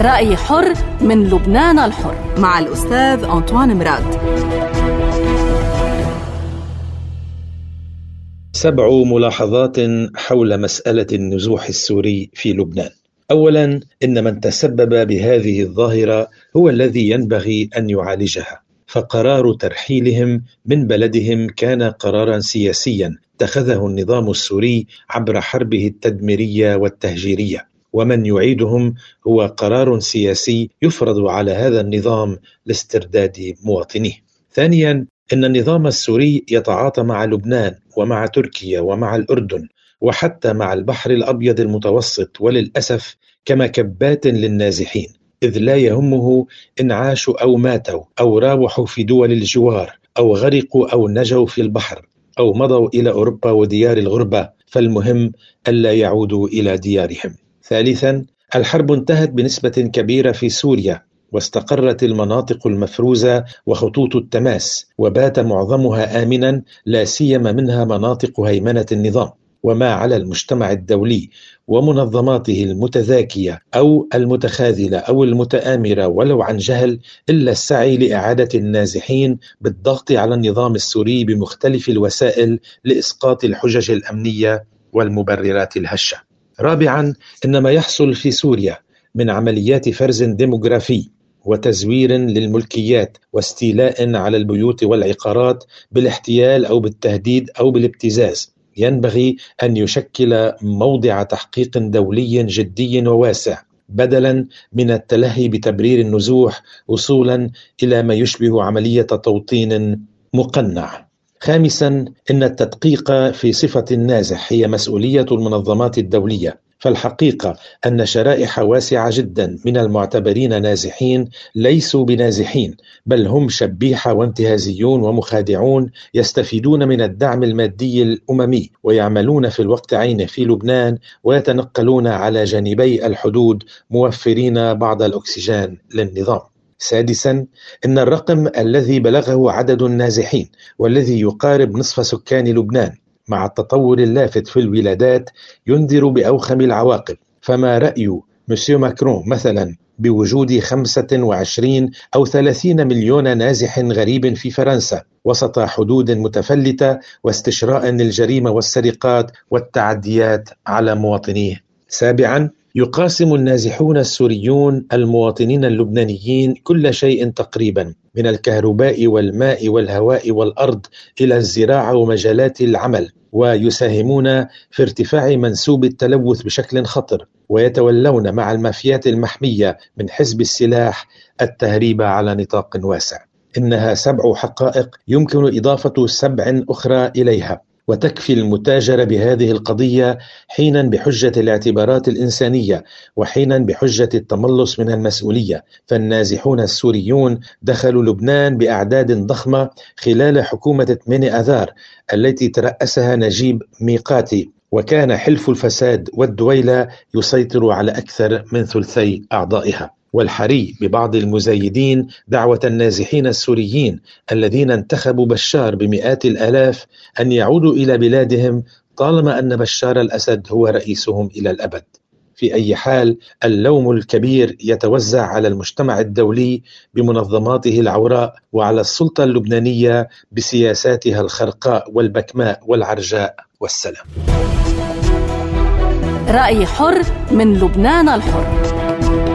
رأي حر من لبنان الحر مع الأستاذ أنطوان مراد. 7 ملاحظات حول مسألة النزوح السوري في لبنان. أولا، إن من تسبب بهذه الظاهرة هو الذي ينبغي أن يعالجها، فقرار ترحيلهم من بلدهم كان قرارا سياسيا اتخذه النظام السوري عبر حربه التدميرية والتهجيرية، ومن يعيدهم هو قرار سياسي يفرض على هذا النظام لاسترداد مواطنيه. ثانيا، إن النظام السوري يتعاطى مع لبنان ومع تركيا ومع الأردن وحتى مع البحر الأبيض المتوسط، وللأسف كمكبات للنازحين، إذ لا يهمه إن عاشوا أو ماتوا أو راوحوا في دول الجوار أو غرقوا أو نجوا في البحر أو مضوا إلى أوروبا وديار الغربة، فالمهم ألا يعودوا إلى ديارهم. ثالثا، الحرب انتهت بنسبة كبيرة في سوريا، واستقرت المناطق المفروزة وخطوط التماس، وبات معظمها آمنا، لا سيما منها مناطق هيمنة النظام. وما على المجتمع الدولي ومنظماته المتذاكية أو المتخاذلة أو المتآمرة ولو عن جهل إلا السعي لإعادة النازحين بالضغط على النظام السوري بمختلف الوسائل لإسقاط الحجج الأمنية والمبررات الهشة. رابعا، إن ما يحصل في سوريا من عمليات فرز ديموغرافي وتزوير للملكيات واستيلاء على البيوت والعقارات بالاحتيال أو بالتهديد أو بالابتزاز ينبغي أن يشكل موضع تحقيق دولي جدي وواسع، بدلا من التلهي بتبرير النزوح وصولا إلى ما يشبه عملية توطين مقنع. خامسا، إن التدقيق في صفة النازح هي مسؤولية المنظمات الدولية، فالحقيقة أن شرائح واسعة جدا من المعتبرين نازحين ليسوا بنازحين، بل هم شبيحة وانتهازيون ومخادعون يستفيدون من الدعم المادي الأممي ويعملون في الوقت عينه في لبنان ويتنقلون على جانبي الحدود موفرين بعض الأكسجين للنظام. سادسا، إن الرقم الذي بلغه عدد النازحين والذي يقارب نصف سكان لبنان مع التطور اللافت في الولادات ينذر بأوخم العواقب. فما رأي مسيو ماكرون مثلا بوجود 25 أو 30 مليون نازح غريب في فرنسا وسط حدود متفلتة واستشراء للجريمة والسرقات والتعديات على مواطنيه؟ سابعا، يقاسم النازحون السوريون المواطنين اللبنانيين كل شيء تقريبا، من الكهرباء والماء والهواء والأرض إلى الزراعة ومجالات العمل، ويساهمون في ارتفاع منسوب التلوث بشكل خطر، ويتولون مع المافيات المحمية من حزب السلاح التهريب على نطاق واسع. إنها 7 حقائق يمكن إضافة 7 أخرى إليها، وتكفي المتاجرة بهذه القضية حينا بحجة الاعتبارات الإنسانية وحينا بحجة التملص من المسؤولية. فالنازحون السوريون دخلوا لبنان بأعداد ضخمة خلال حكومة 8 آذار التي ترأسها نجيب ميقاتي، وكان حلف الفساد والدويلة يسيطر على أكثر من ثلثي أعضائها. والحري ببعض المزايدين دعوة النازحين السوريين الذين انتخبوا بشار بمئات الآلاف أن يعودوا إلى بلادهم طالما أن بشار الأسد هو رئيسهم إلى الأبد. في أي حال، اللوم الكبير يتوزع على المجتمع الدولي بمنظماته العوراء وعلى السلطة اللبنانية بسياساتها الخرقاء والبكماء والعرجاء والسلام. رأي حر من لبنان الحر.